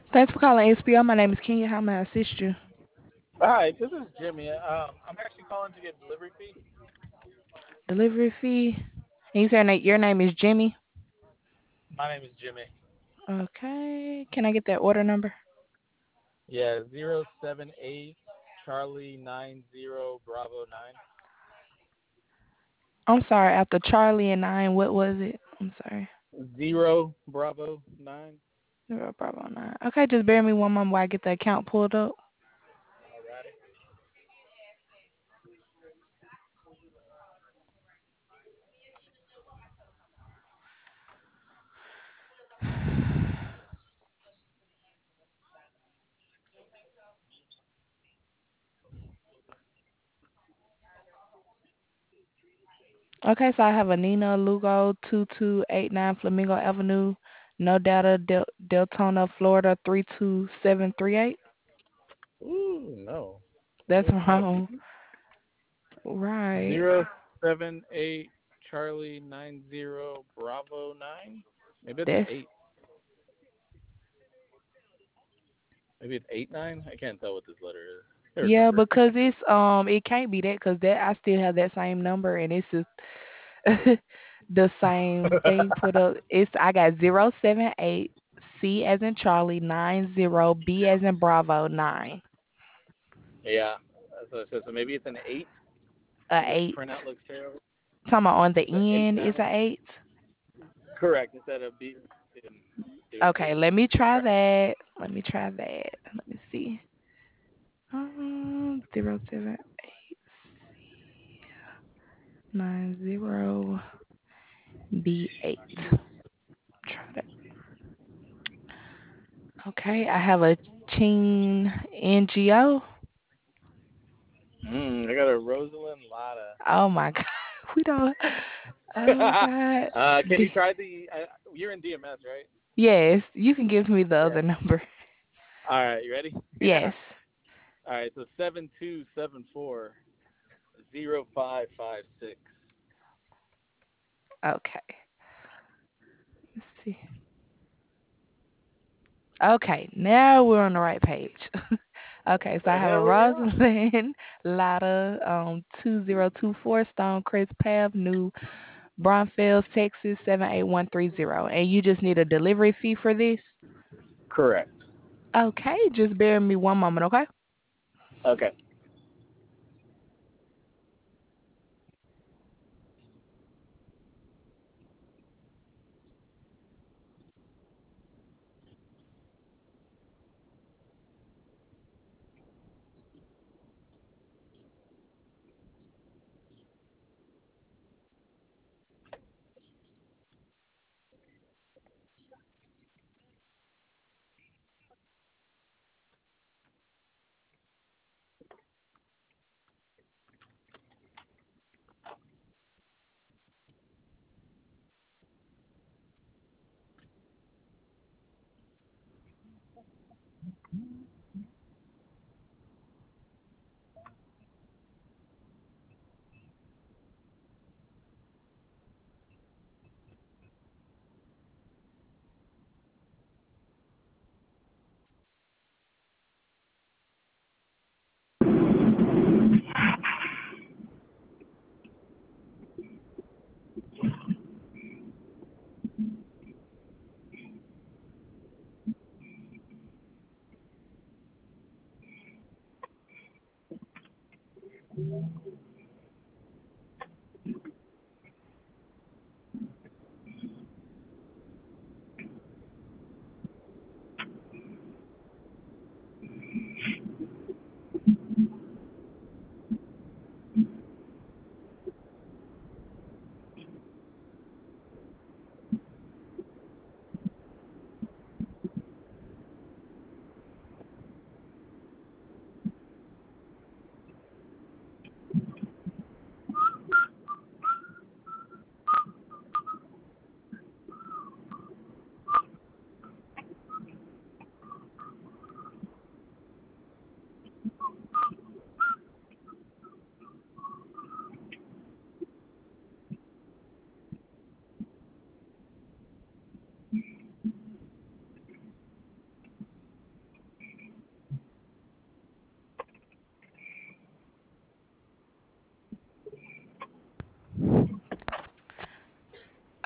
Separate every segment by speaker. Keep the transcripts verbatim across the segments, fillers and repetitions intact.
Speaker 1: Thanks for calling S P O. My name is Kenya. How may I assist you?
Speaker 2: Hi, this is Jimmy. Um, I'm actually calling to get delivery fee.
Speaker 1: Delivery fee. And you said na- your name is Jimmy.
Speaker 2: My name is Jimmy.
Speaker 1: Okay. Can I get that order number?
Speaker 2: Yeah, zero seven eight Charlie nine zero Bravo nine.
Speaker 1: I'm sorry. After Charlie and nine, what was it? I'm sorry.
Speaker 2: Zero Bravo nine.
Speaker 1: Zero Bravo nine. Okay, just bear me one moment while I get the account pulled up.
Speaker 2: Alrighty.
Speaker 1: Okay, so I have a Nina Lugo two two eight nine Flamingo Avenue, No Data, Del- Deltona, Florida three two seven three eight.
Speaker 2: Ooh, no. Maybe
Speaker 1: That's
Speaker 2: that's not a B.
Speaker 1: wrong. Right.
Speaker 2: Zero seven eight Charlie nine zero Bravo nine. Maybe it's an
Speaker 1: That's
Speaker 2: eight. Maybe it's eight nine. I can't tell what this letter is. I can't
Speaker 1: yeah,
Speaker 2: remember.
Speaker 1: because it's um it can't be that because that I still have that same number and it's just the same thing put up. It's I got zero seven eight C as in Charlie nine zero B as in Bravo nine.
Speaker 2: Yeah, that's what it says. So maybe it's an eight.
Speaker 1: A
Speaker 2: Maybe the printout
Speaker 1: eight.
Speaker 2: looks terrible.
Speaker 1: Talking about on the
Speaker 2: It's an eight
Speaker 1: end is
Speaker 2: nine.
Speaker 1: a eight.
Speaker 2: Correct. Instead of B, didn't do an
Speaker 1: Okay,
Speaker 2: eight.
Speaker 1: let me
Speaker 2: Let me
Speaker 1: try
Speaker 2: try.
Speaker 1: that. Let me try that. Let me see. Um, zero seven eight C nine zero B eight. Try that. Okay, I have a Ching N G O.
Speaker 2: Mm, I got a Rosalind Lotta.
Speaker 1: Oh my God. We don't. Oh God.
Speaker 2: uh, can you
Speaker 1: D-
Speaker 2: try the? Uh, you're in D M S, right?
Speaker 1: yes, you can give me the
Speaker 2: Yeah.
Speaker 1: other number.
Speaker 2: All right, you ready? Yeah.
Speaker 1: Yes.
Speaker 2: All right, so seven two seven four zero five five six.
Speaker 1: Okay. Let's see. Okay, now we're on the right page. Okay, so I have a
Speaker 2: Hell yeah.
Speaker 1: Rosalind Lotta, um, two zero two four Stonecrest Path, New Braunfels, Texas seven eight one three zero. And you just need a delivery fee for this?
Speaker 2: Correct.
Speaker 1: Okay, just bear with me one moment, okay?
Speaker 2: Okay.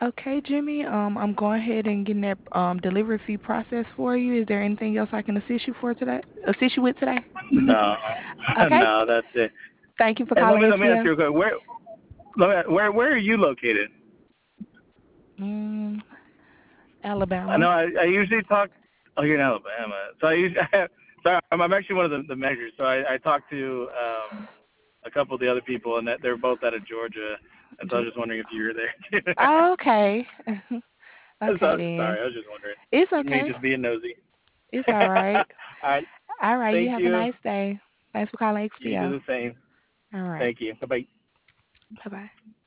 Speaker 1: Okay, Jimmy. Um, I'm going ahead and getting that um delivery fee process for you. Is there anything else I can assist you for today? Assist you with today?
Speaker 3: No,
Speaker 1: Okay.
Speaker 3: no, that's it.
Speaker 1: Thank you for
Speaker 3: And let
Speaker 1: calling
Speaker 3: me let me ask
Speaker 1: X P L.
Speaker 3: you a question. Where let me, where where are you located?
Speaker 1: Mm,
Speaker 3: I know
Speaker 1: Alabama.
Speaker 3: I, I usually talk. Oh, you're in Alabama. So I usually sorry, I'm, I'm actually one of the, the measures. So I, I talked to um, a couple of the other people, and that they're both out of Georgia. And so I was
Speaker 1: Ju-
Speaker 3: just wondering if you were there too.
Speaker 1: Oh, okay. Okay
Speaker 3: So
Speaker 1: then.
Speaker 3: sorry, I was just wondering.
Speaker 1: It's
Speaker 3: Me
Speaker 1: okay.
Speaker 3: just being nosy.
Speaker 1: It's all right.
Speaker 3: All right.
Speaker 1: All right. You
Speaker 3: Thank
Speaker 1: have a
Speaker 3: you.
Speaker 1: nice day. Thanks for calling
Speaker 3: You do
Speaker 1: X P L.
Speaker 3: the same.
Speaker 1: All right.
Speaker 3: Thank you. Bye bye.
Speaker 1: Bye bye.